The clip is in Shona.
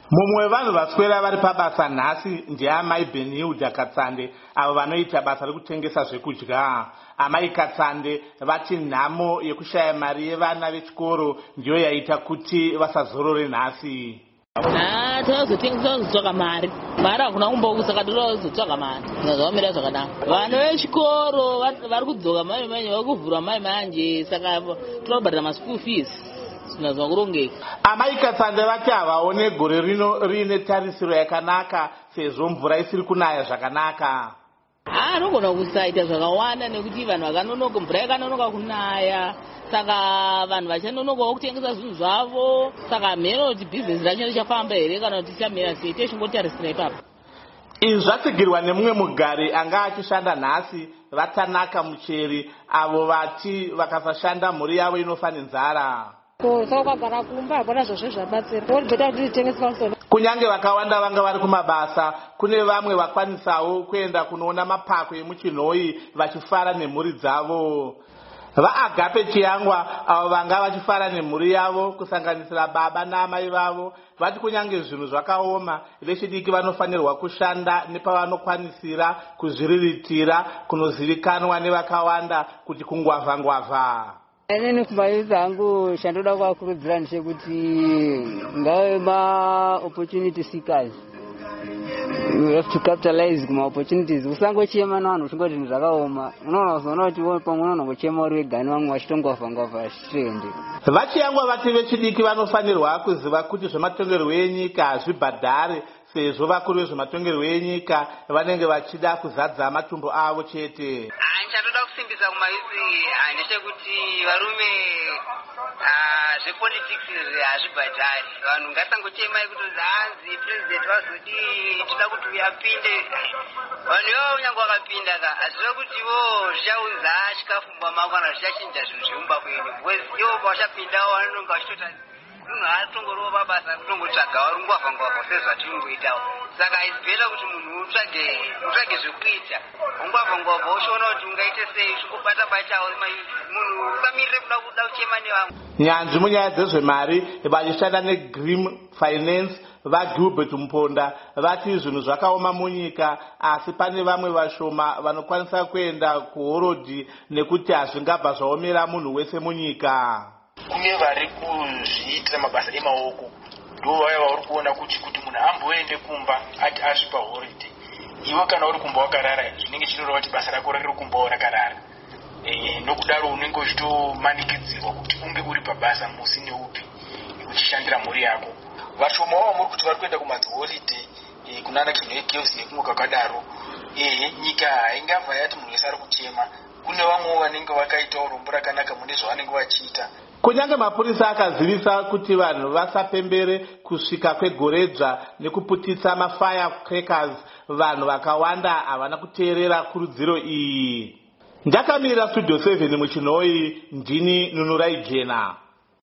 Mumwe wevanhu vaswera vari pabasa nhasi ndiamai Benilda Katsande avo vanoita basa rekutengesa zvekudya. Amai Katsande vati nhamo yekushaya mari yevana vechikoro ndiyo yaita kuti vasazorore nhasi. Tinozotengesa kuzotsvaga mari hakuna kumboku saka tozotsvaga mari zvazvamira zvakanaka. Vana vechikoro vari kudzoka mai vari kuvhurwa mai manje saka tinobhadhara maschool fees. Amai Katsande vati havaone gore rino riine tarisiro yakanaka sezvo mvura isiri kunaya zvakanaka. Anogona kusaita zvakawanda nekuti vanhu vakanonoka mvura yakanonoka kunaya saka vanhu vachanonokawo kutengesa zvinhu zvavo saka mhero kuti bhizinesi racho richafamba here kana kuti tichamira sei techingotarisira ipapo. Izvi zvatsigirwa nemumwe mugari anga achishanda nhasi vatanaka Mucheri avo vati vakasashanda mhuri yavo inofa nenzara. Kunyange vakawanda vanga vari kumabasa, kune vamwe vakwanisawo kuenda kunoona mapako emuchinhoi vachifara nemhuri dzavo. VaAgape Chiyangwa avo vanga vachifara nemhuri yavo kusanganisira baba naamai vavo vati kunyange zvinhu zvakaoma vechidiki vanofanirwa kushanda nepavanokwanisira kuzviriritira kunozivikanwa nevakawanda kuti kungwavha-ngwavha. Inini kumbai dzangu chandoda kuvakurudzira ndechekuti ngave ma-opportunity seekers. You have to capitalize kuma opportunities. Usangochema navanhu uchingoti zvinhu zvakaoma. Unoona kuzoona kuti pamwe unongochema uri wega nevamwe vachitongwavha-ngwavha zvichitendi. VaChiyangwa vati vechidiki vanofanirwa kuziva kuti zvematongerwo enyika hazvibhadhare sezvo vakuru vezvematongerwo enyika vanenge vachida kuzadza matumbu avo chete. Chandoda kusimbisa kumaisi ndechekuti varume zvepolitics hazvibhadhari. Vanhu ngasangochemai kuti hanzi president vazoti tinoda kuti uyapinde. Vanhu ivavo kunyange vakapinda ka hazviva kuti ivo zvichaunza chikafu mumba kana zvichachinja zvinhu zvemumba kwenyu. Because ivo pavachapindawo vanonga vachitota munhu haatongoriwo pabasa kutongotsvaga vari ngwavha-ngwavha sezvatinongoitawo. Saka isibheta kuti munhu utsvage zvekuita. Ungwavha-ngwavha uchiona kuti ungaite sei uchingobata pachawo munhu usamirire kuda kuchema nevamwe. Nyanzvi munyaya dzezvemari vachishanda neGrim Finance vaGilbert Muponda vati zvinhu zvakaoma munyika asi pane vamwe vashoma vanokwanisa kuenda kuhorodhi nekuti hazvingabva zvaomera munhu wese munyika. Kune vari kuzviitira mabasa emaoko ndo vaya vari kuona kuti munhu amboende kumba ati asvipa holiday. Iwe kana uri kumba wakarara zvinenge chinoreva kuti basa rako riri kumbawo rakarara. Nokudaro unenge uchitomanikidzirwa kuti unge uri pabasa musi neupi uchishandira mhuri yako. Vashomawo muri kuti vari kuenda kumadziholiday kunana Kinekels nekumwe kwakadaro. Nyika haingabva yati munhu wese ari kuchema. Kune vamwewo vanenge vakaitawo rombo rakanaka mune zvavanenge vachiita. Kunyange mapurisa akazivisa kuti vanhu vasapembere kusvika kwegoredzva nekuputitsa mafirecrackers, vanhu vakawanda havana kuteerera kurudziro iyi. Ndakamirira Studio 7 muchinhoi, ndini Nunurai Jena.